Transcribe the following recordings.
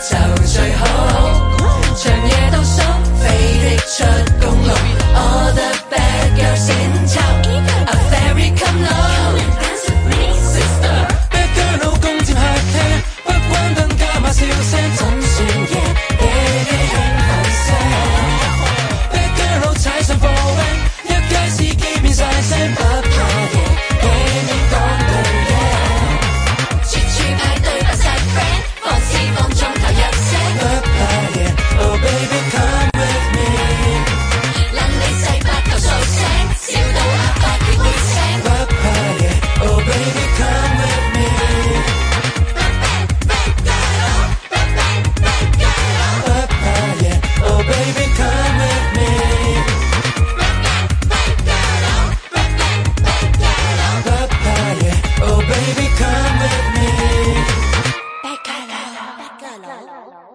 就最好，長夜到宿飛的出公路。All the bad girls in town, a fairy come low, dance with me sister。 Bad girl 老公接客廳，不關燈加碼笑聲，怎算夜俾你輕輕聲。Bad girl 老踩上貨 van， 一街司機變晒聲，不怕夜俾你講對嘢。處處嗌對不晒 friend， 放肆放縱投入聲，不怕夜 Oh baby come with me。 諗你細八頭數聲，笑到阿伯亦會醒，不怕夜 Oh baby come with me。 Bad girl， bad girl， 不怕夜 Oh baby come with me。 Bad girl， 不怕夜 Oh baby come with me。 Bad girl，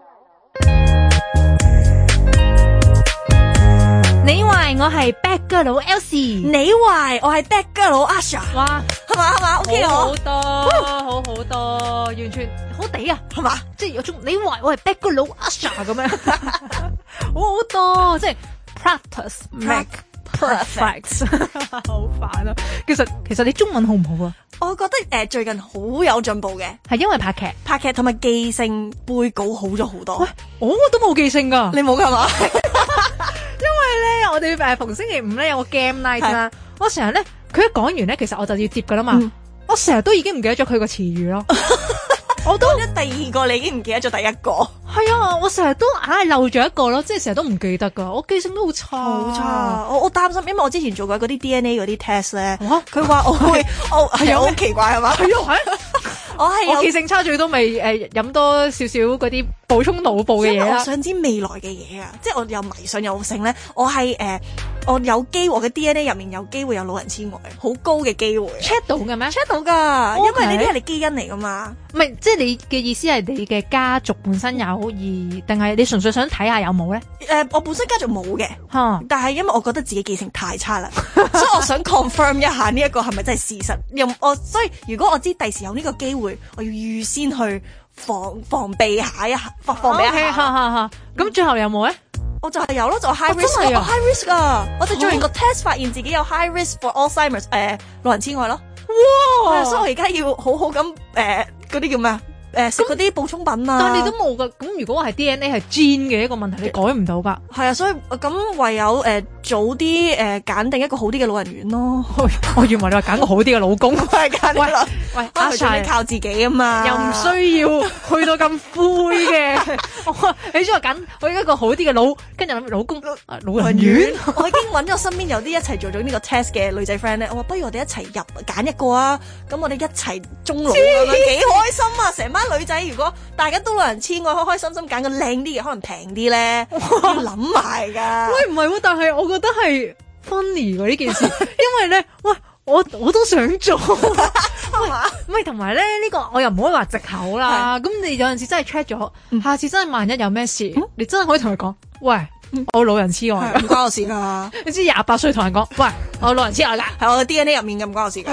你話我係 bad girl 佬 Elsie， 你話我係 bad girl 佬 Asha， 哇， 係嘛 ？OK 好我多，好多，完全好地啊， 係嘛？ 即係有種你話我係 bad girl 佬 Asha 咁樣，好多，即係 practice make perfect， 好煩啊！其實你中文好唔好啊？ 我覺得最近好有進步嘅， 係因為拍劇同埋記性背稿好咗好多。 喂，我都冇記性噶， 你冇㗎嘛？ 因為咧，我哋逢星期五咧有個 game night 啦，我成日咧佢一講完咧，其實我就要接噶啦嘛，我成日都已經唔記得咗佢個詞語咯。我都第二個你已經唔記得咗第一個， 係啊，我成日都硬係漏咗一個咯，即係成日都唔記得噶，我記性都好差， 好差。我擔心，因為我之前做過嗰啲 DNA 嗰啲 test 咧，佢話我會，係好奇怪係嘛？ 係啊，我記性差最多咪飲多少少嗰啲補充腦部嘅嘢啦。 我想知未來嘅嘢啊，即係我又迷信又性咧，我係我有機會我嘅 DNA 入面有機會有老人痴呆，好高嘅機會。 check 到嘅咩 ？check 到㗎，因為呢啲係你基因嚟㗎嘛。 唔係，即係你嘅意思係你嘅家族本身有，而定係你純粹想睇下有冇咧？ 我本身家族冇嘅，但係因為我覺得自己記性太差啦，所以我想 confirm 一下呢一個係咪真係事實？所以如果我知第時有呢個機會，我要預先去防備一下，防備一下。 咁最後有冇咧？ 我就係有咯，就 high risk， 我 high risk 噶，我哋做完個 test 發現自己有 high risk for Alzheimer's， 老人痴呆咯。哇！所以我而家要好好咁嗰啲叫咩啊？食嗰啲補充品啊。 但係你都冇噶，咁如果我係 DNA 係 gene 嘅一個問題，你改唔到噶。 係啊，所以咁唯有早啲揀定一個好啲嘅老人院咯。 我以為你話揀個好啲嘅老公。 喂，阿 Sir 你靠自己啊嘛， 又唔需要去到咁灰嘅。你想話我一個好啲嘅跟住諗老公老人院。 我已經揾咗身邊有啲一齊做咗呢個 test 嘅女仔 friend 咧，我話不如我哋一齊揀一個啊，咁我哋一齊終老咁樣幾開心啊！成班女仔如果大家都老人痴呆，開開心心揀個靚啲嘅，可能平啲咧，要諗埋㗎。 喂，唔係喎，但係我覺得係 funny 喎呢件事，因為咧，喂，我都想做，係嘛？唔係同埋咧，呢個我又唔可以話藉口啦。咁你有陣時真係 check 咗，下次真係萬一有咩事，你真係可以同佢講，喂，我老人痴呆， 唔關我事㗎。 你知28歲同人講，喂，我老人痴呆㗎， 係我嘅 DNA 入面嘅，唔關我事㗎。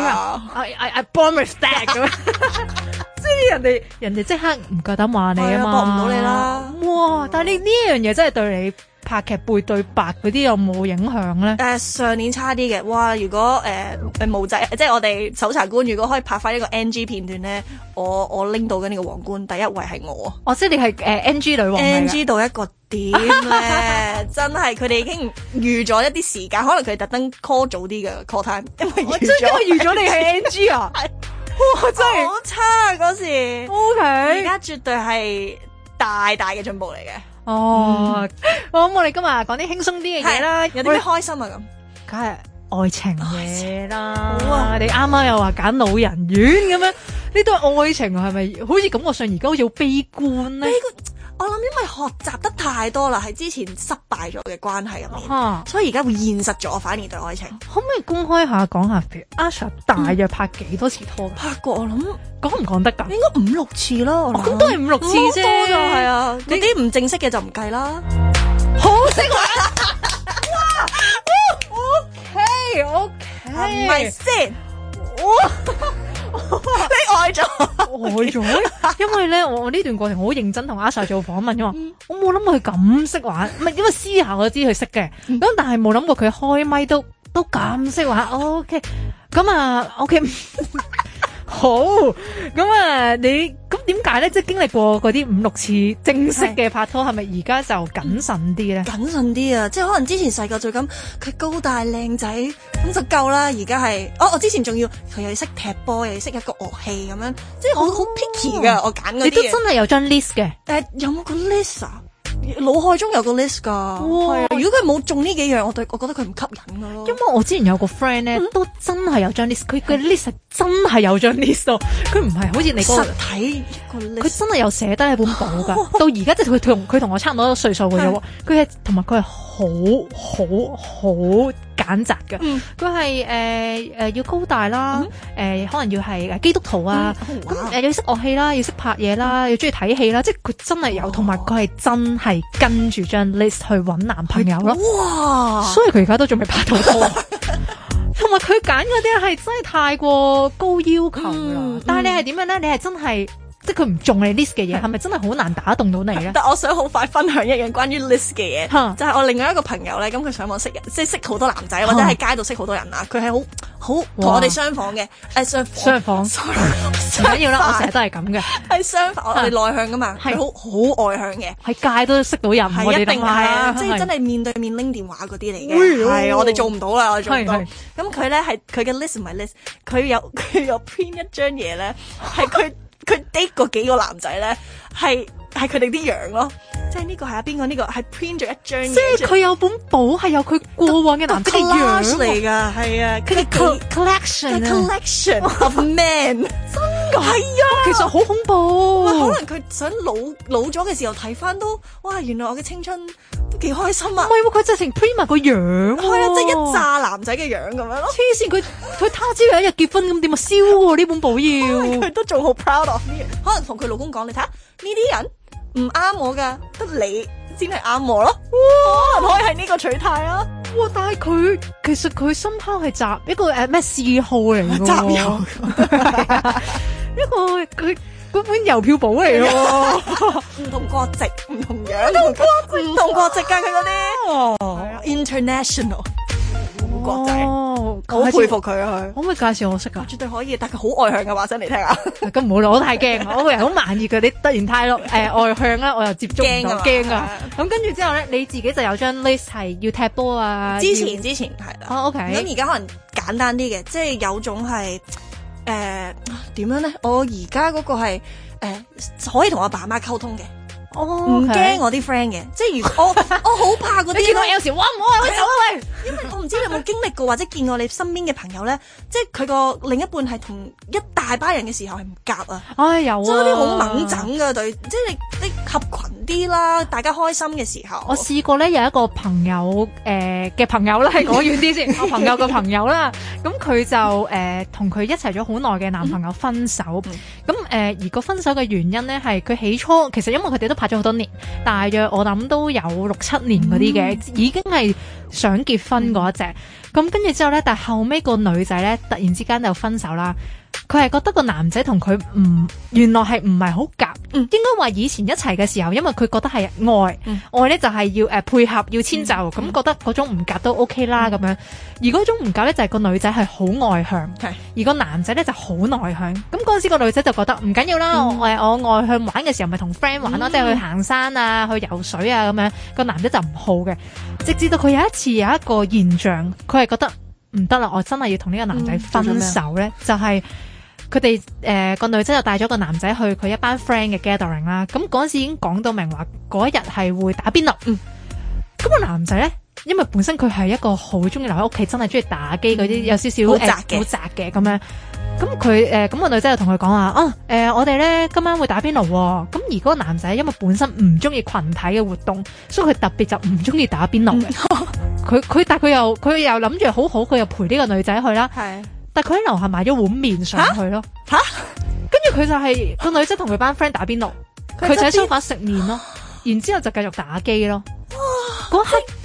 I born with that 咁樣。即係人哋即刻唔夠膽話你啊嘛， 搏唔到你啦。 哇！但係你呢樣嘢真係對你拍劇背對白嗰啲有冇影響咧？ 上年差啲嘅，哇！如果無仔，即係我哋搜查官，如果可以拍翻一個 NG 片段咧，我拎到嘅呢個皇冠第一位係我。 哦，即係你係NG 女王 NG 到一個點咧，真係佢哋已經預咗一啲時間，可能佢哋特登 call 早啲嘅 call time，因為預咗你係 NG 啊。哇！真係好差嗰時 ，OK， 而家絕對係大嘅進步嚟嘅。 哦，咁我哋今日講啲輕鬆啲嘅嘢啦， 有啲咩開心啊咁？ 梗係愛情嘢啦。好啊，你啱啱又話揀老人院咁樣，呢都係愛情係咪？好似感覺上而家好似好悲觀咧。 我諗因為學習得太多啦，係之前失敗咗嘅關係入面，所以而家會現實咗，反而對愛情。 可唔可以公開下講下，譬如阿 Sir 大約拍幾多次拖？ 拍過我諗講唔講得㗎？ 應該5-6次啦。 咁都係5-6次啫， 多咗係啊。你啲唔正式嘅就唔計啦。 好識玩！哇！OK， 係咪先？你愛咗呆咗，因為咧我呢段過程好認真同阿 Sa 做訪問，因為我冇諗過佢咁識玩，唔係因為私下我知佢識嘅，咁但係冇諗過佢開咪都咁識玩。OK， 咁啊 OK。好，咁啊，你咁點解咧？即係經歷過嗰啲5-6次正式嘅拍拖，係咪而家就謹慎啲咧？ 謹慎啲啊！即係可能之前細個就咁，佢高大靚仔咁就夠啦。而家係，我之前仲要佢又要識踢波，又要識一個樂器咁樣，即係好 picky 噶。我揀嗰啲你都真係有張 list 嘅。 有冇個 list 啊？腦海中有個 list 㗎，係啊！如果佢冇中呢幾樣，我覺得佢唔吸引㗎咯。 因為我之前有個 friend 咧，都真係有張 list，佢嘅 list 係真係有張 list 咯。佢唔係好似你嗰個實體一個 list， 佢真係有寫低喺本簿㗎。到而家即係佢同我差唔多歲數嘅啫喎。佢係同埋佢係好揀擇嘅。佢係要高大啦，可能要係基督徒啊，咁要識樂器啦，要識拍嘢啦，要中意睇戲啦，即係佢真係有，同埋佢係真係跟住張 list 去揾男朋友咯。哇！所以佢而家都仲未拍到拖，同埋佢揀嗰啲係真係太過高要求啦。但係你係點樣咧？你係真係。即係佢唔中你 list 嘅嘢，係咪真係好難打動到你咧？ 但我想好快分享一樣關於 list 嘅嘢，就係我另外一個朋友咧，咁佢上網識人，即係識好多男仔，或者喺街度識好多人啦。佢係好同我哋相仿嘅，相仿 sorry 唔緊要啦，我成日都係咁嘅，係相反，我哋內向噶嘛，係好外向嘅，喺街都識到人，係一定係，即係真係面對面拎電話嗰啲嚟嘅，係我哋做唔到啦，我做唔到。咁佢咧係佢嘅 list 唔係 list，佢有 print 一張嘢咧，係佢 date 過幾個男仔咧，係佢哋啲樣咯，即係呢個係邊個？呢個係 print 咗一張嘢，即係佢有本簿係有佢過往嘅男仔嘅樣嚟㗎，係啊，佢嘅 collection of men， 真㗎，係啊，其實好恐怖。可能佢想老咗嘅時候睇翻都，哇！原來我嘅青春都幾開心啊！唔係喎，佢直情 print 埋個樣，係啊，即係一紮男仔嘅樣咁樣咯。黐線，佢他朝有一日結婚咁點啊？燒喎呢本簿要，佢都仲好 proud of 呢樣。可能同佢老公講，你睇下呢啲人。唔啱我噶，得你先係啱我咯。哇，可能可以係呢個取態啊！哇，但係佢其實佢深拋係集一個咩嗜好嚟嘅，集郵一個佢嗰本郵票簿嚟咯，唔同國籍、唔同樣、唔同國籍㗎佢嗰啲，international。國際，好佩服佢啊！可唔可以介紹我識㗎？絕對可以，但佢好外向嘅話聲嚟聽下。咁唔好啦，我太驚，我個人好慢熱嘅，你突然太外向啦，我又接觸唔到，驚㗎。咁跟住之後咧，你自己就有張 list 係要踢波啊？之前係啦。OK。咁而家可能簡單啲嘅，即係有種係點樣咧？我而家嗰個係可以同我爸媽溝通嘅。唔驚我啲 friend 嘅，即係如果我好怕嗰啲。你見到有時，哇唔好啊，我走啊喂！因為我唔知你有冇經歷過或者見過你身邊嘅朋友咧，即係佢個另一半係同一大班人嘅時候係唔夾啊。有啊，即係啲好猛整噶對，即係你合群啲啦，大家開心嘅時候。我試過咧有一個朋友嘅朋友啦，係講遠啲先，我朋友嘅朋友啦，咁佢就同佢一齊咗好耐嘅男朋友分手，咁而個分手嘅原因咧係佢起初其實因為佢哋都拍咗好多年，大約我諗都有6-7年嗰啲嘅，已經係想結婚嗰一隻。咁跟住之後咧，但係後尾個女仔咧突然之間就分手啦。佢係覺得個男仔同佢原來係唔係好夾，應該話以前一齊嘅時候，因為佢覺得係愛咧就係要配合要遷就，咁覺得嗰種唔夾都 OK 啦咁樣。而嗰種唔夾咧就係個女仔係好外向，而個男仔咧就好內向。咁嗰陣時個女仔就覺得唔緊要啦，我外向玩嘅時候咪同 friend 玩咯，即係去行山啊，去游水啊咁樣。個男仔就唔好嘅，直至到佢有一次有一個現象，佢係覺得唔得啦，我真係要同呢個男仔分手咧，就係佢哋個女仔就帶咗個男仔去佢一班 friend 嘅 gathering 啦。咁嗰陣時已經講到明話嗰一日係會打邊爐。咁個男仔咧，因為本身佢係一個好中意留喺屋企，真係中意打機嗰啲，有少少好宅嘅咁樣。咁佢咁個女仔就同佢講話我哋咧今晚會打邊爐喎。咁而嗰個男仔因為本身唔中意群體嘅活動，所以佢特別就唔中意打邊爐嘅。但佢又諗住好好，佢又陪呢個女仔去啦。但佢喺樓下買咗碗麵上去咯。跟住佢就係個女仔同佢班 friend 打邊爐，佢就喺梳化食麵咯。然之後就繼續打機咯。嗰刻你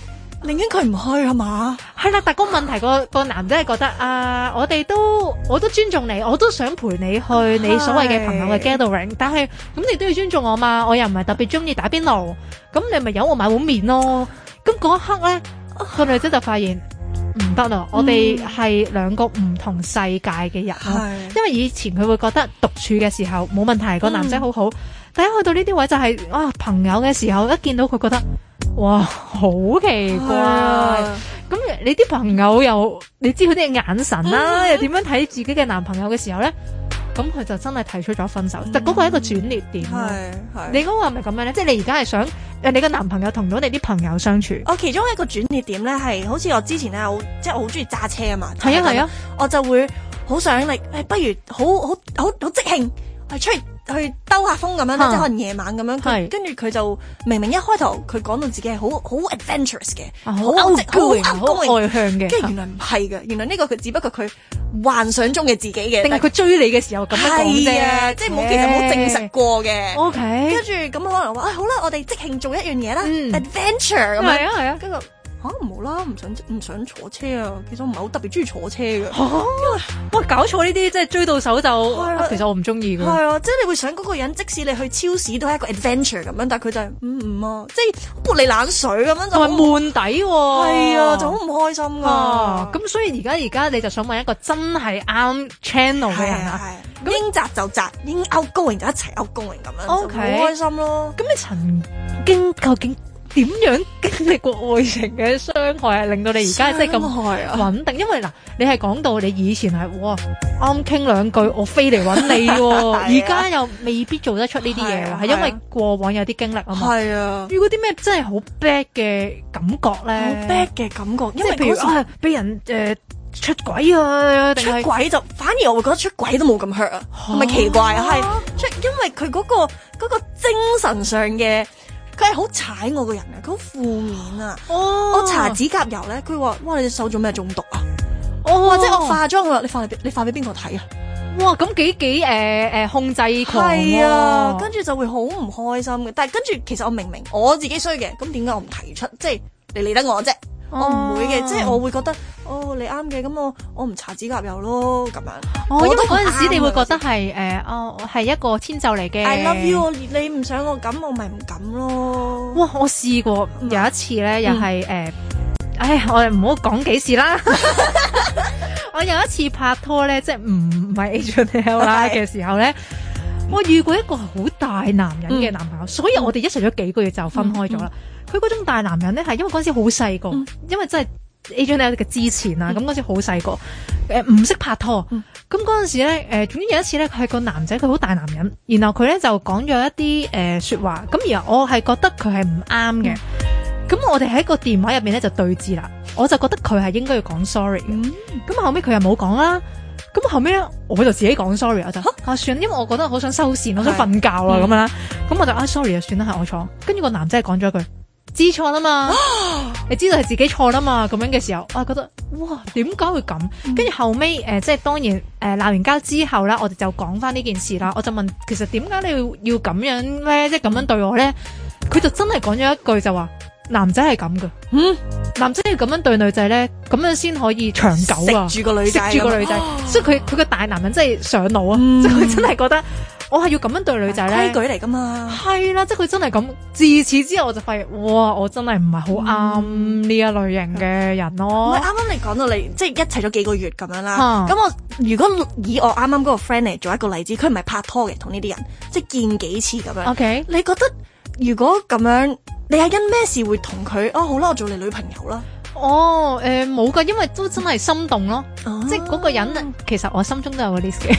寧願佢唔去係嘛？ 係啦，但個問題個男仔係覺得啊，我都尊重你，我都想陪你去你所謂嘅朋友嘅 gathering， 但係咁你都要尊重我嘛，我又唔係特別中意打邊爐，咁你咪由我買碗麵咯。咁嗰一刻咧，個女仔就發現唔得啦，我哋係兩個唔同世界嘅人咯。因為以前佢會覺得獨處嘅時候冇問題，個男仔好好，但係去到呢啲位就係朋友嘅時候，一見到佢覺得哇好奇怪。咁你啲朋友又你知佢啲眼神啦，又點樣睇自己嘅男朋友嘅時候咧？咁佢就真係提出咗分手，但嗰個係一個轉捩點。你嗰個係咪咁樣咧？即係你而家係想你個男朋友同到你啲朋友相處？ 我其中一個轉捩點咧係，好似我之前咧，即係我好中意揸車啊嘛。 係啊， 我就會好想你，不如好即興出去兜下風咁樣，即係可能夜晚咁樣。跟住佢就明明一開頭佢講到自己係好 adventurous 嘅，好 outgoing 好外向嘅，跟住原來唔係嘅，原來呢個佢只不過佢幻想中嘅自己嘅， 定係佢追你嘅時候咁樣講啫， 即係其實冇證實過嘅。 OK， 跟住咁可能話好啦，我哋即興做一樣嘢啦，adventure 咁樣。係啊，跟住唔好啦，唔想坐車啊。其實我唔係好特別中意坐車嘅。 哇，搞錯呢啲，即係追到手就，其實我唔中意嘅。 係啊，即係你會想嗰個人，即使你去超市都係一個 adventure 咁樣，但係佢就係唔啊，即係潑你冷水咁樣就同埋悶底喎。 係啊，就好唔開心啊。 咁所以而家你就想問一個真係啱 channel 嘅人啊。 應宅就宅，應 outgoing 就一齊 outgoing 咁樣，就好開心咯。 咁你曾經究竟點樣經歷過愛情嘅傷害，令到你而家真係咁穩定？因為嗱，你係講到你以前係啱傾兩句，我飛嚟揾你喎，而家又未必做得出呢啲嘢，係因為過往有啲經歷啊嘛。係啊，遇過啲咩真係好 bad 嘅感覺咧？ 好 bad 嘅感覺，因為譬如俾人出軌啊， 出軌就反而我會覺得出軌都冇咁 hurt 啊，係咪奇怪啊？係因為佢嗰個精神上嘅。佢係好踩我個人啊！佢好負面啊！我搽指甲油咧，佢話：哇！你隻手做咩中毒啊？或者我化妝，佢話你化俾邊個睇啊？ 哇！咁幾控制狂係啊！跟住就會好唔開心嘅。但係跟住其實我明我自己衰嘅，咁點解我唔提出？即係你理得我啫？我唔會嘅，即係我會覺得你啱嘅，咁我唔搽指甲油咯，咁樣。 因為嗰陣時你會覺得係係一個遷就嚟嘅。 I love you， 你唔想我咁，我咪唔咁咯。 哇！我試過有一次咧，又係我哋唔好講幾時啦。我有一次拍拖咧，即係唔係 H&L 啦嘅時候咧，我遇過一個好大男人嘅男朋友，所以我哋一齊咗幾個月就分開咗啦。佢嗰種大男人咧，係因為嗰陣時好細個，因為真係 H&L 嘅之前啊，咁嗰陣時好細個，唔識拍拖。咁嗰陣時咧，總之有一次咧，佢係個男仔，佢好大男人，然後佢咧就講咗一啲說話，咁然後我係覺得佢係唔啱嘅。咁我哋喺個電話入面咧就對峙啦，我就覺得佢係應該要講 sorry 嘅。咁後尾佢又冇講啦。咁後尾咧，我就自己講 sorry，我就算，因為我覺得好想收線，我想瞓覺啊咁樣啦。咁我就sorry 啊，算啦，係我錯。跟住個男仔係講咗一句，知錯啦嘛，你知道係自己錯啦嘛，咁樣嘅時候，我覺得哇，點解會咁？跟住後尾即係當然鬧完交之後啦，我哋就講翻呢件事啦。我就問，其實點解你要咁樣咧？即係咁樣對我咧？佢就真係講咗一句就話，男仔係咁嘅，男仔要咁樣對女仔咧，咁樣先可以長久啊！ 食住個女仔， 所以佢個大男人真係上腦啊！即係佢真係覺得我係要咁樣對女仔咧， 規矩嚟噶嘛。 係啦，即係佢真係咁。自此之後我就發現，哇！我真係唔係好啱呢一類型嘅人咯。 啱啱你講到你即係一齊咗幾個月咁樣啦。咁我如果以我啱啱嗰個 friend 嚟做一個例子，佢唔係拍拖嘅，同呢啲人即係見幾次咁樣。OK，你覺得如果咁樣？你係因咩事會同佢？好啦，我做你女朋友啦。 冇噶，因為都真係心動咯。即係嗰個人，其實我心中都有個 list 嘅。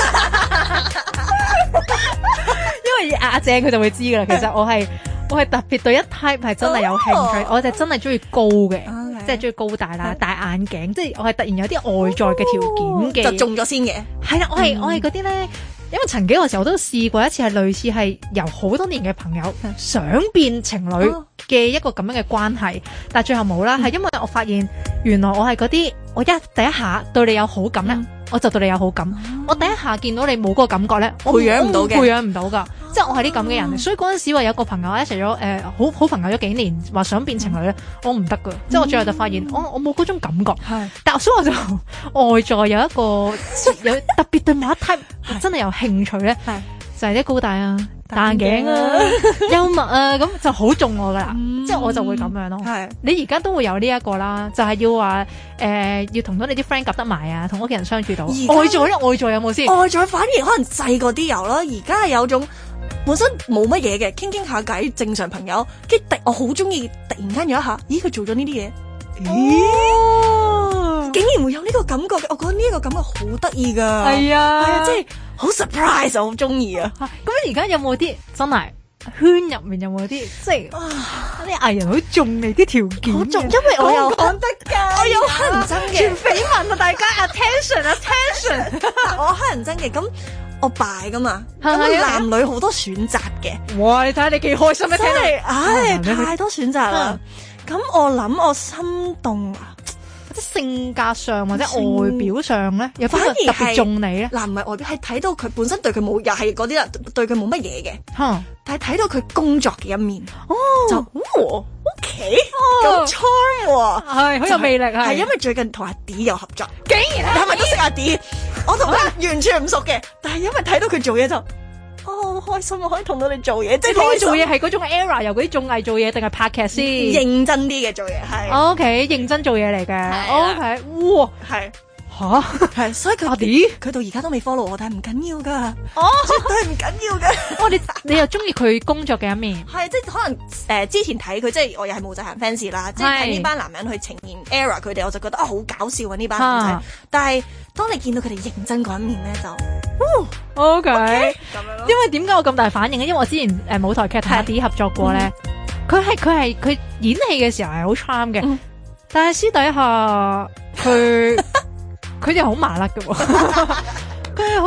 因為阿姐佢就會知噶啦。其實我係特別對一 type 係真係有興趣，我就真係中意高嘅，即係中意高大啦，戴眼鏡，即係我係突然有啲外在嘅條件嘅， 就中咗先嘅。係啦， 我係嗰啲咧。因為曾幾個時候我都試過一次係類似係由好多年嘅朋友想變情侶嘅一個咁樣嘅關係，但係最後冇啦，係因為我發現原來我係嗰啲我第一下對你有好感咧，我就對你有好感，我第一下見到你冇嗰個感覺咧，我培養唔到㗎。 即係我係啲咁嘅人，所以嗰陣時話有個朋友一齊咗好朋友咗幾年，話想變情侶咧，我唔得噶，即係我最後就發現我冇嗰種感覺，但係所以我就外在有一個有特別對某一 type 真係有興趣咧，就係啲高大啊、戴眼鏡啊、幽默啊，咁就好中我噶啦，即係我就會咁樣咯。你而家都會有呢一個啦，就係要話要同到你啲 friend 夾得埋啊，同屋企人相處到。外在咧，外在有冇先？ 外在反而可能細個啲有咯，而家係有種本身冇乜嘢嘅，傾下偈，正常朋友，跟住我好中意突然間有一下，咦佢做咗呢啲嘢，竟然會有呢個感覺嘅，我覺得呢個感覺好得意噶。係啊，即係好 surprise，我好中意啊。 咁而家有冇啲真係圈入面有冇啲即係啲藝人好中你啲條件？好重， 因為我有講得㗎，我有黑人憎嘅， 全緋聞啊！大家 attention， 我黑人憎嘅，咁我敗噶嘛，咁男女好多選擇嘅。 哇！你睇下你幾開心咧， 真係，太多選擇啦。咁我諗我心動啊！ 即性格上或者外表上咧，有邊個特別中你咧？ 嗱，唔係外表，係睇到佢本身對佢冇，又係嗰啲啦，對佢冇乜嘢嘅。但係睇到佢工作嘅一面，就OK，咁 charm 喎， 係好有魅力啊！ 係因為最近同阿 D 有合作，竟然你係咪都識阿 D？我同佢完全唔熟嘅，但係因為睇到佢做嘢就。好開心啊！可以同到你做嘢，即係做嘢係嗰種 era， 由嗰啲綜藝做嘢定係拍劇先？ 認真啲嘅做嘢係。 OK，認真做嘢嚟嘅。OK，哇，係係，所以佢到而家都未 follow 我，但係唔緊要噶。絕對唔緊要嘅。 你又中意佢工作嘅一面？ 係，即係可能之前睇佢，即係我又係無際行 fans 啦，即係睇呢班男人去呈現 era 佢哋，我就覺得好搞笑啊呢班男仔。但係當你見到佢哋認真嗰一面咧，就 OK 咁樣咯。 因為點解我咁大反應咧？因為我之前舞台劇同阿 D 合作過咧，佢演戲嘅時候係好 charm 嘅，但係私底下佢哋好麻甩嘅喎，佢係好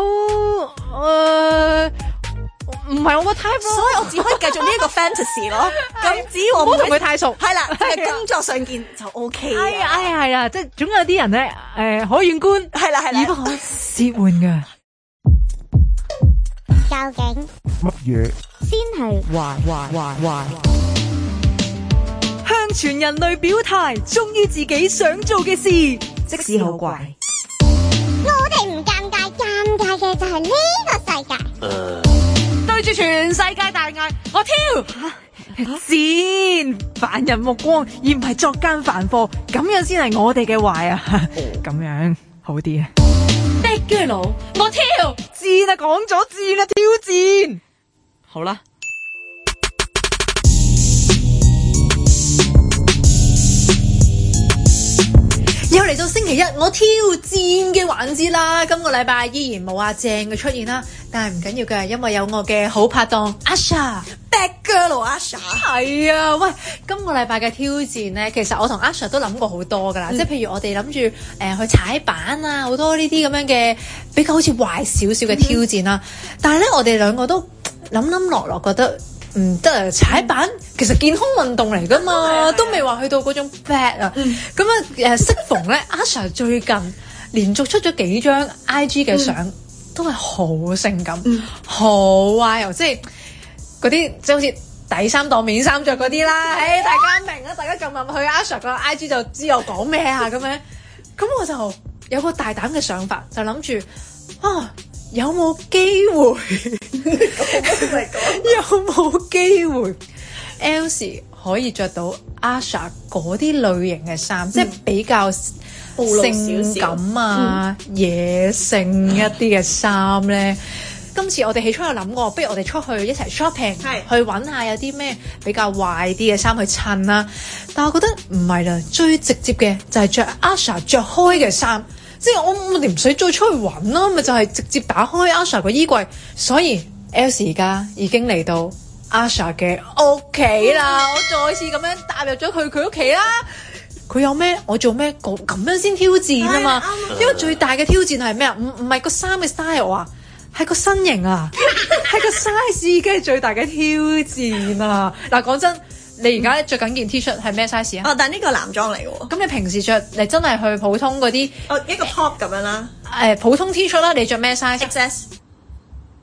唔係我個 type 咯， 所以我只可以繼續呢一個 fantasy 咯。咁只要我唔好同佢太熟， 係啦，喺工作上見就 OK。 係啦，即係總有啲人咧，可遠觀， 係啦， 而不可褻玩嘅。 究竟乜嘢先係壞？ 向全人類表態，忠於自己想做嘅事，即使好怪。 我哋唔尷尬，尷尬嘅就係呢個世界。 對住全世界大嗌，我挑戰凡人目光，而唔係作奸犯科，咁樣先係我哋嘅壞啊！咁樣好啲啊！的居佬，我挑戰啊，講咗戰啊，挑戰好啦。又嚟到星期一，我挑戰嘅環節啦。今個禮拜依然冇阿正嘅出現啦，但係唔緊要嘅，因為有我嘅好拍檔阿 Sa。Bad girl 阿 Sa。係啊，喂，今個禮拜嘅挑戰咧，其實我同阿 Sa 都諗過好多噶啦，即係譬如我哋諗住去踩板啊，好多呢啲咁樣嘅比較好似壞少少嘅挑戰啦。但係咧，我哋兩個都諗落覺得。唔得啊！踩板其實健康運動嚟噶嘛，都未話去到嗰種 bad 啊。咁啊適逢咧，阿 Sa 最近連續出咗幾張 IG 嘅相，都係好性感，好 wild，即係嗰啲即係好似底衫當面衫着嗰啲啦。誒，大家明啦，大家撳入去阿 Sa 個 IG 就知我講咩啊咁樣。咁我就有個大膽嘅想法，就諗住有冇機會？有冇機會 ？Elsie 可以着到阿 Sa 嗰啲類型嘅衫，即係比較性感啊、野性一啲嘅衫咧。今次我哋起初有諗過，不如我哋出去一齊 shopping， 去揾下有啲咩比較壞啲嘅衫去襯啦。但我覺得唔係啦，最直接嘅就係着阿 Sa 着開嘅衫。即係我哋唔使再出去揾啦，咪就係直接打開阿 Sa 個衣櫃。所以 Elsie 而家已經嚟到阿 Sa 嘅屋企啦，我再次咁樣踏入咗佢屋企啦。佢有咩我做咩，咁樣先挑戰啊嘛。因為最大嘅挑戰係咩啊？唔係個衫嘅 style 啊，係個身形啊，係個 size 嘅最大嘅挑戰啊。嗱，講真。你而家着緊件 T 恤係咩 size 啊？ 但係呢個男裝嚟嘅喎。 咁你平時着，你真係去普通嗰啲一個 top 咁樣啦。 普通 T 恤啦，你着咩 size？XS。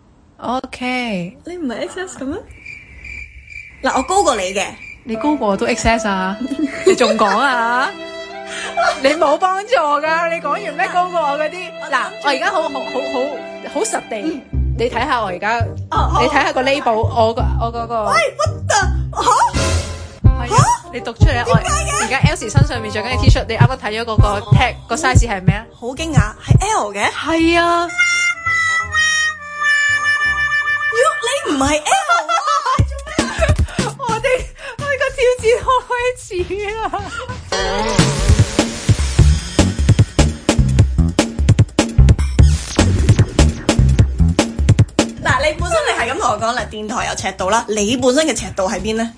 OK， 你唔係 XS 咁咩？嗱，我高過你嘅。 你高過我都 XS 啊？你仲講啊？你冇幫助㗎，你講完咩高過我嗰啲？嗱，我而家好實地，你睇下我而家，你睇下個 label，我嗰個。 喂，what the 係啊，你讀出嚟啊！我而家 Elsie 身上面着緊嘅 T-shirt，你啱啱睇咗嗰個 tag 個 size 係咩啊？ 好驚訝，係 L 嘅。 係啊， 你唔係 L 啊？ 我哋個挑戰開始啦！ 嗱，你本身你係咁同我講啦，電台有尺度啦，你本身嘅尺度喺邊咧？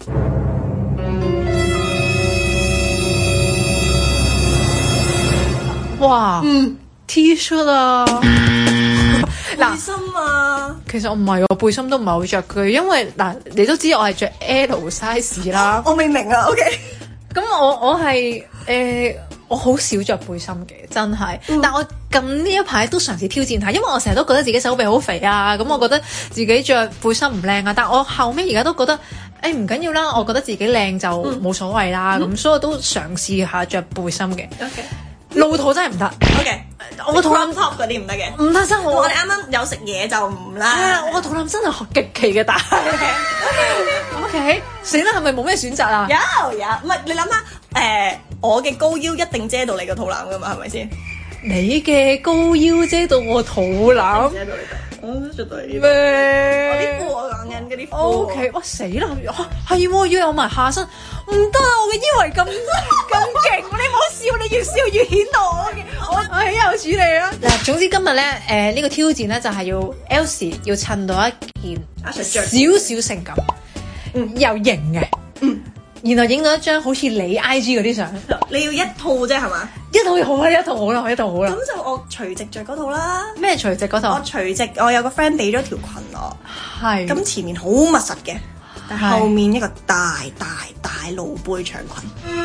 哇，T-shirt 啊！ 背心啊！ 其實我唔係喎，背心都唔係好着佢，因為嗱，你都知我係着 L size 啦。 我未明啊，OK。 咁我係我好少着背心嘅，真係。但我近呢一排都嘗試挑戰下，因為我成日都覺得自己手臂好肥啊，咁我覺得自己着背心唔靚啊。但我後尾而家都覺得，唔緊要啦，我覺得自己靚就冇所謂啦。咁所以我都嘗試下着背心嘅。 OK。 露肚真係唔得。 OK。 我個肚腩 top 嗰啲唔得嘅。 唔得真係我哋啱啱有食嘢就唔啦。 我個肚腩真係極其嘅大。OK。死啦，係咪冇咩選擇啊？ 有，唔係你諗下，我嘅高腰一定遮到你個肚腩噶嘛，係咪先？ 你嘅高腰遮到我肚腩， 遮到你個，我都着到你啲。 咩？ 我啲褲我講緊嗰啲褲。 O K，哇死啦！係喎，要有埋下身，唔得啊！我嘅腰圍咁勁，你唔好笑，你越笑越顯到我豈有此理啊！嗱，總之今日咧，呢個挑戰咧就係要 Elsie 要襯到一件少少性感，又型嘅，然後影到一張好似你 I G 嗰啲相。 你要一套啫係嘛？ 一套好啦，一套好啦，一套好啦。 咁就我垂直着嗰套啦。 咩垂直嗰套？ 我垂直，我有個 friend 俾咗條裙我， 係。 咁前面好密實嘅，但後面一個大露背長裙。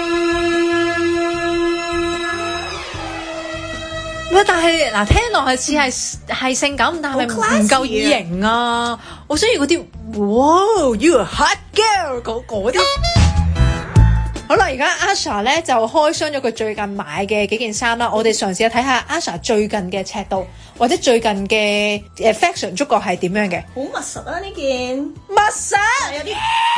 喂，但係嗱，聽落去似係性感，但係唔夠型啊！我需要嗰啲，哇 ，you a hot girl 嗰啲。好啦，而家 Asha 咧就開箱咗佢最近買嘅幾件衫啦，我哋嘗試下睇下 Asha 最近嘅尺度或者最近嘅fashion 觸覺係點樣嘅。 好密實啊呢件， 密實， 有啲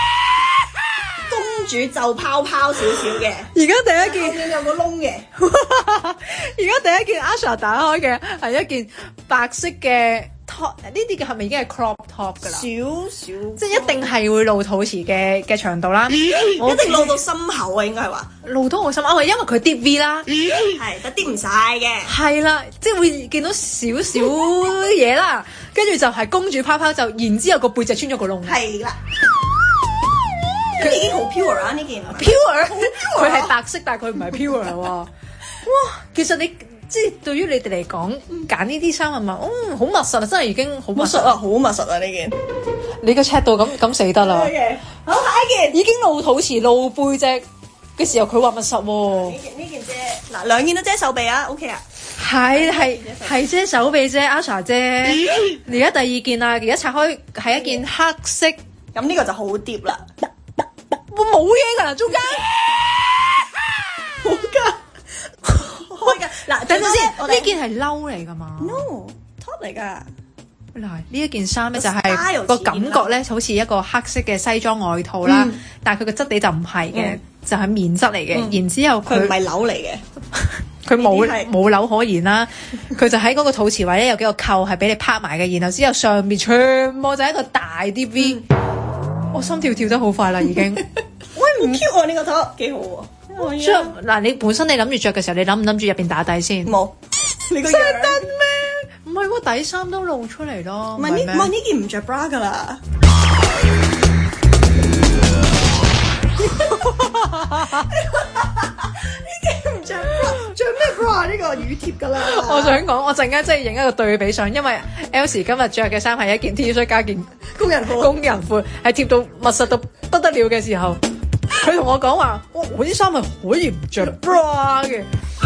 公主袖泡少少嘅。 而家第一件後面有個窿嘅。 而家第一件 Asha 打開嘅係一件白色嘅 top，呢啲嘅係咪已經係 crop top 㗎啦？ 少， 即係一定係會露肚臍嘅長度啦， 一定露到心口啊，應該係話露到我心口，因為佢 deep V 啦， 係得啲唔晒嘅， 係啦，即係會見到少少嘢啦，跟住就係公主泡泡袖，然之後個背脊穿咗個窿， 係啦，已經好 pure 啊呢件 pure，佢係白色，但係佢唔係 pure 喎，哇，其實你。即係對於你哋嚟講，揀呢啲衫係咪？好密實啊！真係已經好密實啊，好密實啊呢件。 你個尺度咁死得啦。 好，下一件已經露肚臍、露背脊嘅時候，佢話密實喎。 呢件遮嗱兩件都遮手臂啊 ，OK 啊。 係遮手臂啫 ，Asha 啫。而家第二件啦，而家拆開係一件黑色， 咁呢個就好 deep 啦。 冇嘢㗎，中間好㗎。嗱， 等陣先，呢件係褸嚟㗎嘛 ？No top 嚟㗎。 嗱，呢一件衫咧就係個感覺咧，好似一個黑色嘅西裝外套啦，但係佢個質地就唔係嘅，就係棉質嚟嘅。然之後佢唔係褸嚟嘅， 佢冇褸可言啦。佢就喺嗰個肚臍位咧有幾個扣係俾你拍埋嘅，然後之後上面全部就係一個大啲 V。我心跳跳得好快啦，已經。 喂，唔 cute 啊呢個 top，幾好喎。 着嗱，你本身你諗住着嘅時候，你諗唔諗住入邊打底先？ 冇，你個樣得咩？唔係喎，底衫都露出嚟咯。 唔係呢件唔着 bra 噶啦。呢件唔着 bra， 着咩 bra 呢個乳貼噶啦。 我想講，我陣間真係影一個對比相，因為 Elsie 今日着嘅衫係一件 T 恤加件工人褲，係貼到密實到不得了嘅時候。佢同我講話，我啲衫係可以唔着 bra 嘅， 死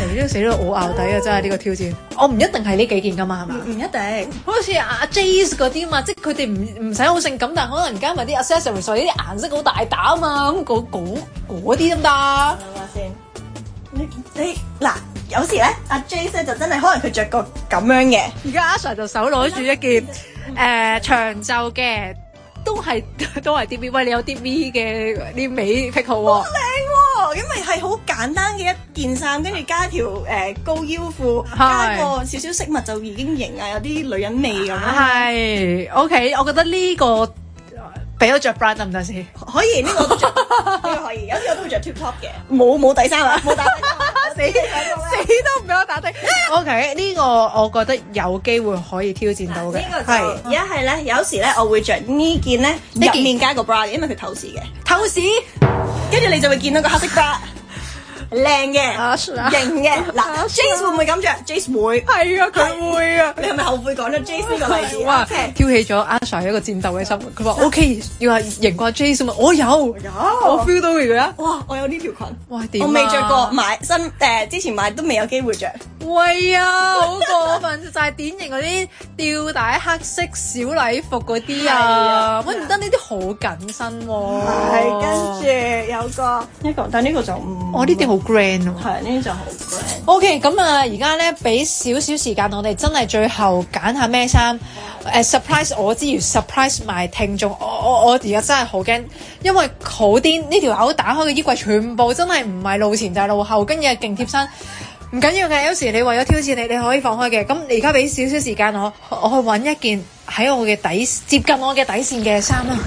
死都我拗底啊！真係呢個挑戰，我唔一定係呢幾件噶嘛，係嘛？ 唔一定。 好似阿 Jace 嗰啲嘛，即係佢哋唔使好性感，但係可能加埋啲 accessories，所以啲顏色好大膽啊嘛，咁嗰啲得唔得？ 諗下先。你嗱，有時咧，阿 Jace 咧就真係可能佢着個咁樣嘅。 而家阿 Sa 就手攞住一件長袖嘅，都係 DV。喂，你有 DV 嘅啲尾癖好喎。 靚喎，因為係好簡單嘅一件衫，跟住加條高腰褲，加個少少飾物就已經型啊，有啲女人味咁樣。 係 OK， 我覺得呢個俾咗着 bra 得唔得先？ 可以，呢個都着，呢個可以。有時我都會着 tube top 嘅，冇底衫啊，冇打底衫啊， 死都唔俾我打底。OK， 呢個我覺得有機會可以挑戰到嘅。 呢個係而家係咧，有時咧我會着呢件咧入面加個 bra 嘅，因為佢透視嘅。 透視， 跟住你就會見到個黑色 bra， 靚嘅，型嘅。嗱 ，Jace 會唔會咁着 ？Jace 會， 係啊，佢會啊。 你係咪後悔講咗 Jace 呢個例子？ 哇，挑起咗阿 Sa 一個戰鬥嘅心。佢話 OK， 要係型過 Jace 嘛？我有，我 feel 到佢嘅。 哇，我有呢條裙。 哇，點啊？ 我未着過，買新之前買都未有機會着。 喂啊，好過分，就係典型嗰啲吊帶黑色小禮服嗰啲啊！喂，唔得，呢啲好緊身喎。 係，跟住有個呢個，但呢個就唔， 哦，呢啲好 grand 喎。 係，呢啲就好 grand。 OK， 咁啊，而家咧俾少少時間我哋真係最後揀下咩衫surprise 我之餘 surprise 埋聽眾。我而家真係好驚，因為好癲，呢條口打開嘅衣櫃全部真係唔係露前就係露後，跟住係勁貼身。唔緊要嘅，有時你為咗挑戰你可以放開嘅。咁你而家俾少少時間我去揾一件喺我嘅接近我嘅底線嘅衫啦。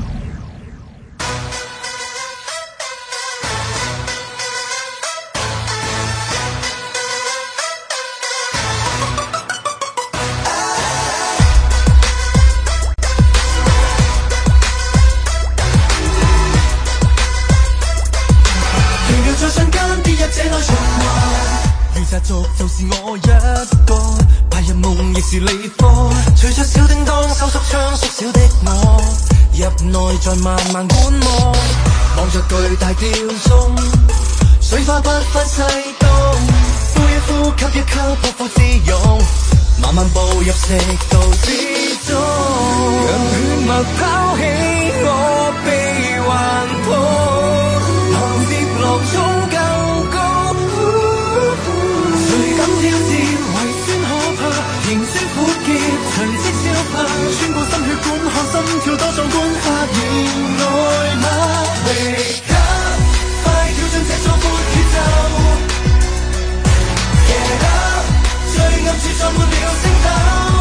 就是我一個，白日夢亦是理科。隨着小叮當收縮槍縮小的我，入內再慢慢觀望，望着巨大吊鐘，水花不分西東，呼一呼吸一吸破腹之勇，慢慢步入食道之中，讓血脈拋起我臂環抱，旁接落中夠高。敢挑戰，為先可怕，迎聲苦澀，隨即消化，穿過心血管，看心跳多壯觀，發現愛嗎 ？Wake up， 快跳進這座闊宇宙 ，Get up， 最暗處載滿了星斗，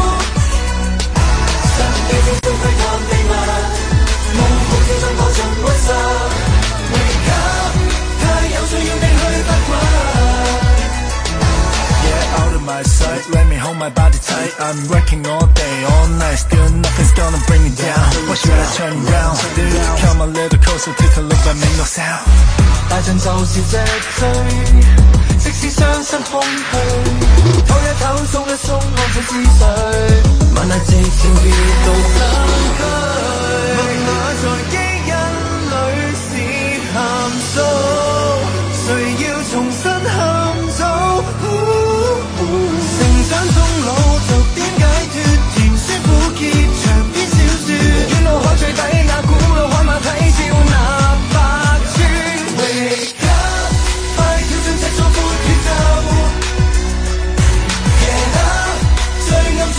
神秘之中窺探秘密，夢抱之中躲進溫室 ，Wake up， 太有趣要你去發掘。Out of my sight, let me hold my body tight. I'm working all day, all night, still nothing's gonna bring me down. What should I turn around? Dude, come a little closer, take a look, but make no sound. 大陣就是脊椎，即使雙身空虛，唞一唞，鬆一鬆，安撫思緒，晚黑直跳別到身軀，密碼在基因裏是函數，誰要重新陷走？成長終老就點解脫？甜酸苦澀長篇小說，遠路看最底那古老海馬體照那百川。Wake up， 快跳進這座闊宇宙 ，Get up， 最暗處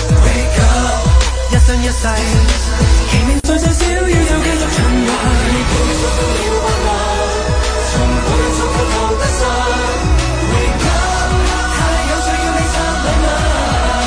Wake up， 一生一世，奇妙在細小宇宙繼續循環。要奔跑，從每觸碰到得失。Wake up， 太有趣要你插兩眼。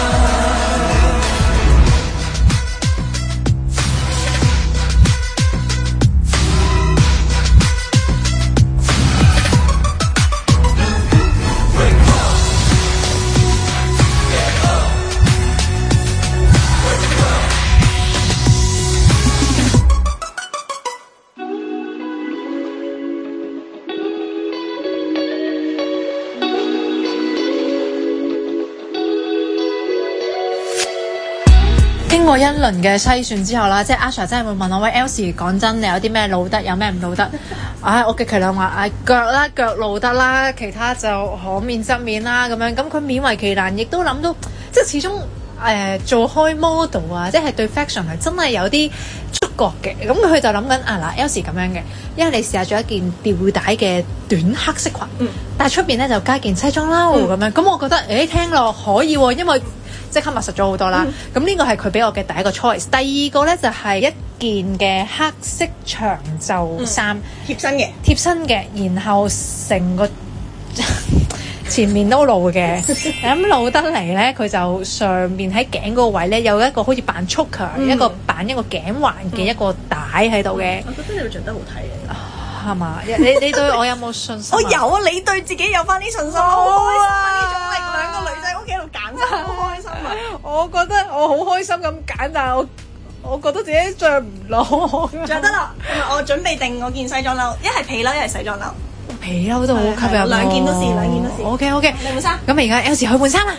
經過一輪嘅篩選之後啦，即係阿 Sa 真係會問我，喂 Elsie， 講真，你有啲咩露得，有咩唔露得？我極其量話腳露得啦，其他就可免則免啦咁樣。咁佢勉為其難，亦都諗到，即係始終做開 model 啊，即係對 fashion 係真係有啲觸覺嘅。咁佢就諗緊嗱 Elsie 咁樣嘅，因為你試下做一件吊帶嘅短黑色裙，但係出邊咧就加件西裝褸咁樣。咁我覺得聽落可以喎，因為即刻密實咗好多啦，咁呢個係佢俾我嘅第一個 choice。第二個呢，就係、是、一件嘅黑色長袖衫， 貼身嘅， 然後成個前面都露嘅，咁露得嚟呢，佢就上面喺頸嗰個位呢，有一個好似扮 choker，一個扮一個頸環嘅一個帶喺度嘅。 我覺得你着得好睇嘅， 係嘛？你對我有冇信心？ 我有啊，你對自己有翻啲信心，好開心啊！呢種力兩個女仔屋企喺度揀衫，好開心啊！ 我覺得我好開心咁揀，但係我覺得自己着唔落， 着得啦。我準備定我件西裝褸，一係皮褸，一係西裝褸。 皮褸都好吸引， 兩件都試，兩件都試。 OK， 你換衫？ 咁而家有時去換衫啦。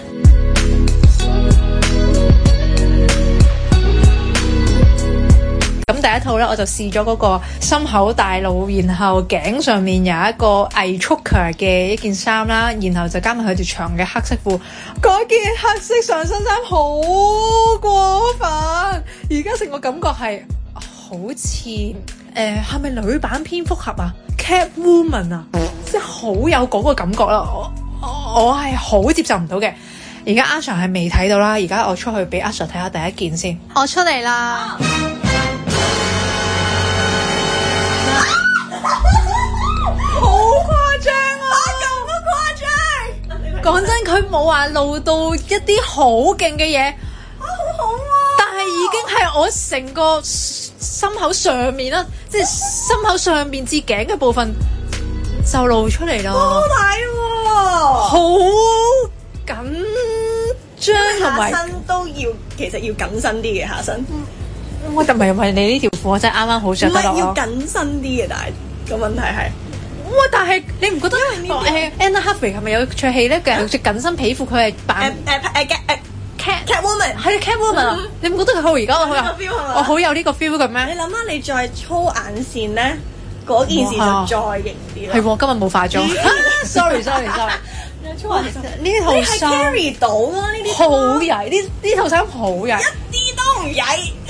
咁第一套咧，我就試咗嗰個心口大露，然後頸上面有一個偽 choker 嘅一件衫啦，然後就加埋佢條長嘅黑色褲。嗰件黑色上身衫好過分，而家成個感覺係好似係咪女版蝙蝠俠啊 Catwoman 啊，即係好有嗰個感覺啦。我係好接受唔到嘅。而家阿 Sa 係未睇到啦，而家我出去俾阿 Sa 睇下第一件先。我出嚟啦。好誇張啊！咁誇張！講真，佢冇話露到一啲好勁嘅嘢， 好好啊！ 但係已經係我成個心口上面啦，即係心口上面至頸嘅部分就露出嚟啦。 好睇喎！ 好緊張同埋下身都要，其實要緊身啲嘅下身。 我就唔係你呢條褲，我真係啱啱好着得落咯。 唔係要緊身啲嘅，但係個問題係， 哇！但係你唔覺得Anna Hathaway 係咪有出戲咧？佢着緊身皮褲，佢係扮 Catwoman 係 Catwoman。你唔覺得佢好而家我好有呢個 feel 嘅咩？ 你諗下，你再粗眼線咧，嗰件事就再型啲啦。 係喎，今日冇化妝。Sorry。 哇！ 呢套衫 carry 到啊！呢啲好曳，呢套衫好曳， 一啲都唔曳。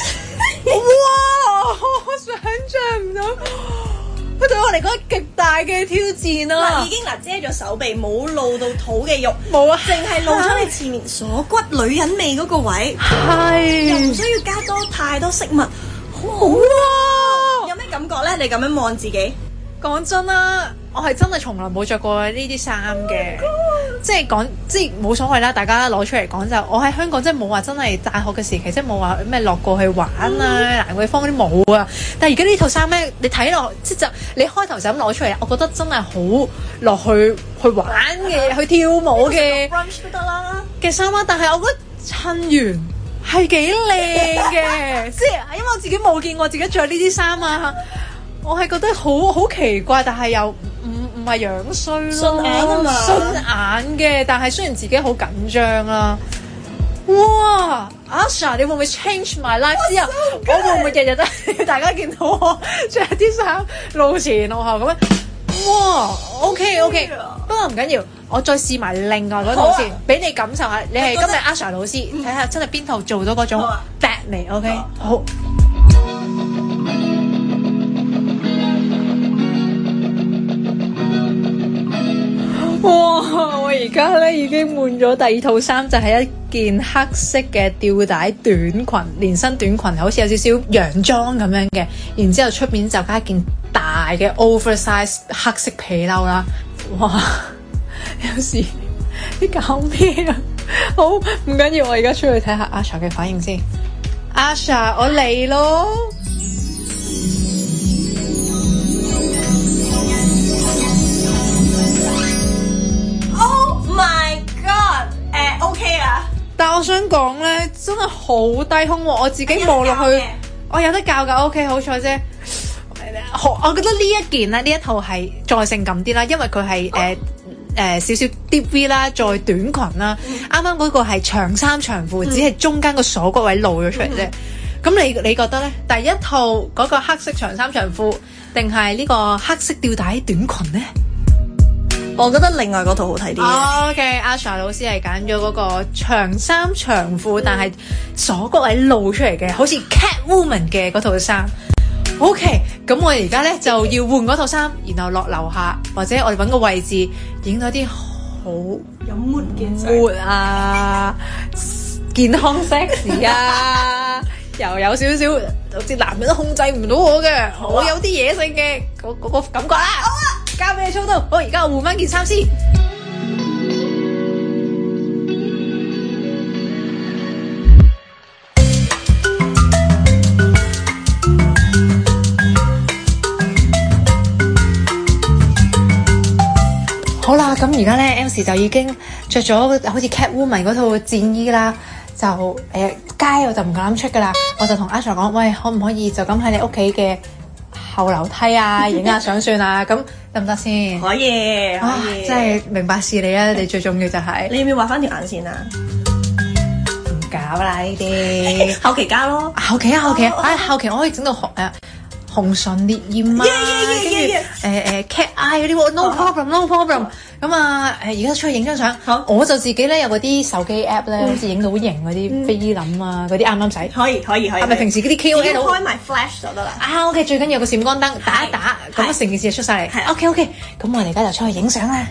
哇！我想象唔到，佢對我嚟講極大嘅挑戰啊！ 已經遮咗手臂，冇露到肚嘅肉， 冇啊， 淨係露咗你前面鎖骨女人味嗰個位， 係又唔需要加太多飾物，好哇！ 有咩感覺咧？你咁樣望自己， 講真啦，我係真係從來冇着過呢啲衫嘅，即係冇所謂啦。大家攞出嚟講就，我喺香港即係冇話真係大學嘅時期，即係冇話咩落過去玩啊，蘭桂坊嗰啲冇啊。但係而家呢套衫咧，你睇落即係你開頭就咁攞出嚟，我覺得真係好落去玩嘅，去跳舞嘅 brunch 都得啦嘅衫啦。但係我覺得襯完係幾靚嘅，即係因為我自己冇見過自己着呢啲衫啊。我係覺得好奇怪，但係又唔係樣衰咯， 順眼啊嘛， 順眼嘅，但係雖然自己好緊張啦。哇，阿 Sa， 你會唔會 change my life 之後，我會唔會日日都大家見到我着啲衫露前露後咁樣？哇 ，OK， 不過唔緊要，我再試埋另外嗰套先，俾你感受下。你係今日阿 Sa 老師，睇下真係邊套做到嗰種 bad 味 ，OK， 好。哇！我而家咧已經換咗第二套衫，就係一件黑色嘅吊帶短裙，連身短裙，好似有少少洋裝咁樣嘅，然之後出面就加件大嘅 oversize 黑色皮褸啦。哇！有時你搞咩啊？好，唔緊要，我而家出去睇下阿 Sa 嘅反應先。阿 Sa，我嚟咯！ Oh my god！OK 啊！ 但我想講咧，真係好低胸喎，我自己望落去，我有得教㗎 OK， 好彩啫。我覺得呢一件咧，呢一套係再性感啲啦，因為佢係少少 deep V 啦，再短裙啦。啱啱嗰個係長衫長褲，只係中間個鎖骨位露咗出嚟啫。咁你覺得咧？第一套嗰個黑色長衫長褲，定係呢個黑色吊帶短裙咧？ 我覺得另外嗰套好睇啲。 OK， 阿 Sa 老師係揀咗嗰個長衫長褲，但係鎖骨位露出嚟嘅，好似 Catwoman 嘅嗰套衫。OK， 咁我而家咧就要換嗰套衫，然後落樓下或者我哋揾個位置影到啲好有 mood 嘅活啊，健康 sexy 啊，又有少少好似男人都控制唔到我嘅，我有啲野性嘅嗰個感覺啦。好啊，交俾你操刀，我而家換翻件衫先。好啦，咁而家咧 Elsie 就已經着咗好似 Catwoman 嗰套戰衣啦，就街我就唔夠膽出噶啦，我就同阿 Sa 講，喂，可唔可以就咁喺你屋企嘅後樓梯啊影下相算啊？咁得唔得先？ 可以， 真係明白事理啊！你最重要就係你要唔要畫翻條眼線啊？ 唔搞啦呢啲， 後期加咯， 後期後期我可以整到紅唇烈焰啊，跟住cat eye 嗰啲喎 ，no problem。咁啊而家出去影張相，我就自己咧有嗰啲手機 app 咧，好似影到好型嗰啲菲林啊，嗰啲啱啱使。 可以。係咪平時嗰啲 KOL 開埋 flash 就得啦。 OK， 最緊要個閃光燈打一打，咁啊成件事就出晒嚟。 係 OK， 咁我哋而家就出去影相啦。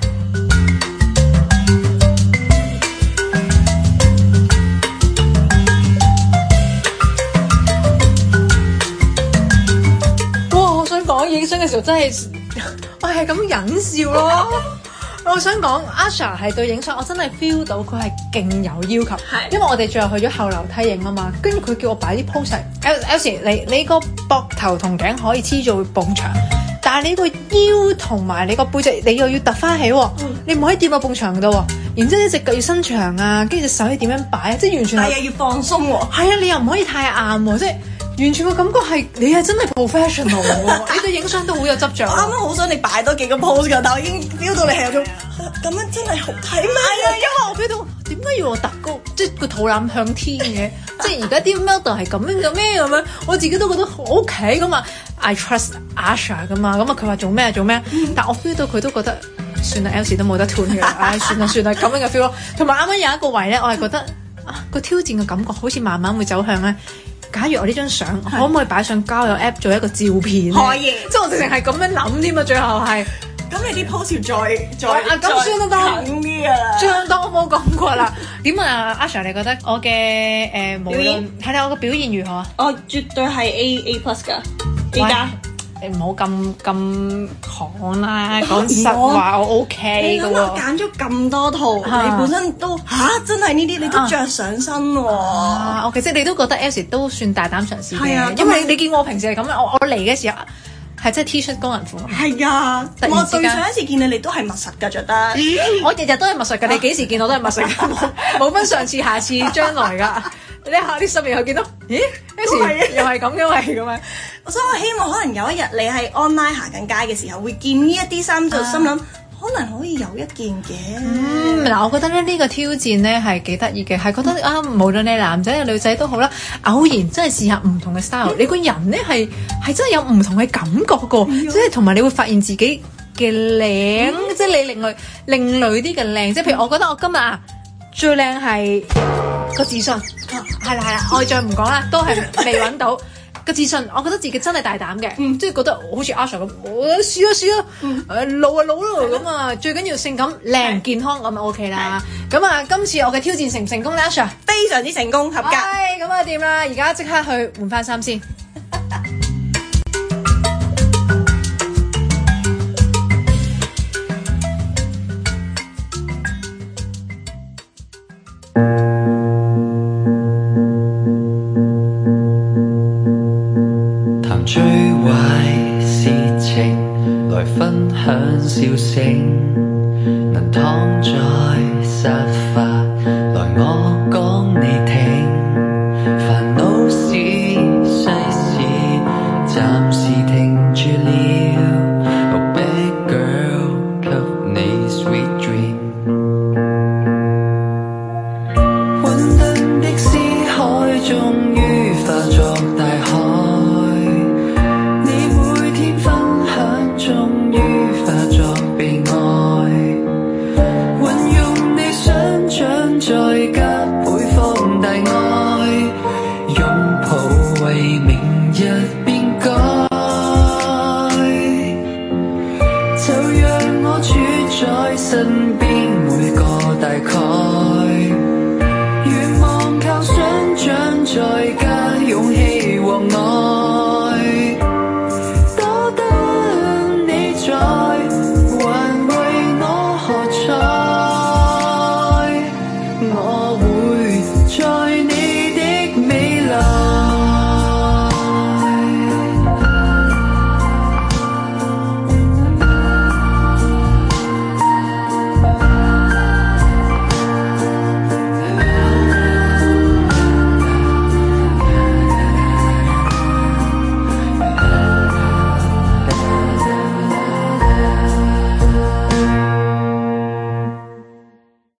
講影相嘅時候真係，我係咁忍笑咯。我想講阿 Sa 係對影相，我真係 feel 到佢係勁有要求。因為我哋最後去咗後樓梯影啊嘛，跟住佢叫我擺啲 pose。Elsie，你個膊頭同頸可以黐住埲牆，但係你個腰同埋你個背脊你又要突翻起喎，你唔可以掂落埲牆度喎。然之後呢隻腳要伸長啊，跟住隻手要點樣擺，即係完全係要放鬆喎。 係啊，你又唔可以太硬喎，即係。完全個感覺係你係真係 professional 喎，你對影相都好有執著。 我啱啱好想你擺多幾個 pose 㗎，但我已經 feel 到你係有種咁樣真係好睇咩？ 係啊，因為我 feel 到點解要我特高，即係個肚腩向天嘅，即係而家啲 model 係咁樣嘅咩咁樣，我自己都覺得好 OK 噶嘛 ，I trust 阿 Sa 噶嘛，咁啊佢話做咩，但我 feel 到佢都覺得算啦 ，Elsie 都冇得斷嘅，唉算啦咁樣嘅 feel 咯。同埋啱啱有一個位咧，我係覺得個挑戰嘅感覺好似慢慢會走向咧。假如我呢張相可唔可以擺上交友 app 做一個照片？ 可以， 即係我直情係咁樣諗添啊！最後係咁你啲 pose 再咁算啦，當近啲㗎啦。 最當我冇講過啦。點啊，阿 Sa 你覺得我嘅無論睇下我嘅表現如何啊？ 我絕對係 A plus 㗎 A 加。 你唔好咁講啦，講實話我 OK 㗎喎。 你諗下揀咗咁多套，你本身都真係呢啲你都着上身喎。 OK， 即係你都覺得 Elsie 都算大膽嘗試嘅。 係啊， 因為你見我平時係咁樣，我嚟嘅時候係真係 T-shirt 工人褲。 係啊，我對上一次見你都係密實㗎着得。 我日日都係密實㗎，你幾時見我都係密實㗎，冇分上次、下次、將來㗎。你下啲10年後見到，咦 Elsie 又係咁嘅，係咁樣。 所以我希望可能有一日你喺 online 行緊街嘅時候，會見呢一啲衫，就心諗可能可以有一件嘅。 嗱，我覺得咧呢個挑戰咧係幾得意嘅，係覺得無論你男仔定女仔都好啦，偶然真係試下唔同嘅 style，你個人咧係真係有唔同嘅感覺㗎，即係同埋你會發現自己嘅靚，即係你另類啲嘅靚，即係譬如我覺得我今日最靚係個自信，係啦，外在唔講啦，都係未揾到。 個自信，我覺得自己真係大膽嘅，即係覺得好似阿 Sa 咁，我試啊，老啊老咯咁啊，最緊要性感、靚、健康咁就 OK 啦。咁啊，今次我嘅挑戰成唔成功咧，阿 Sa？ 非常之成功，合格。 咁啊掂啦，而家即刻去換翻衫先。 最壞事情來分享笑聲，能躺在沙發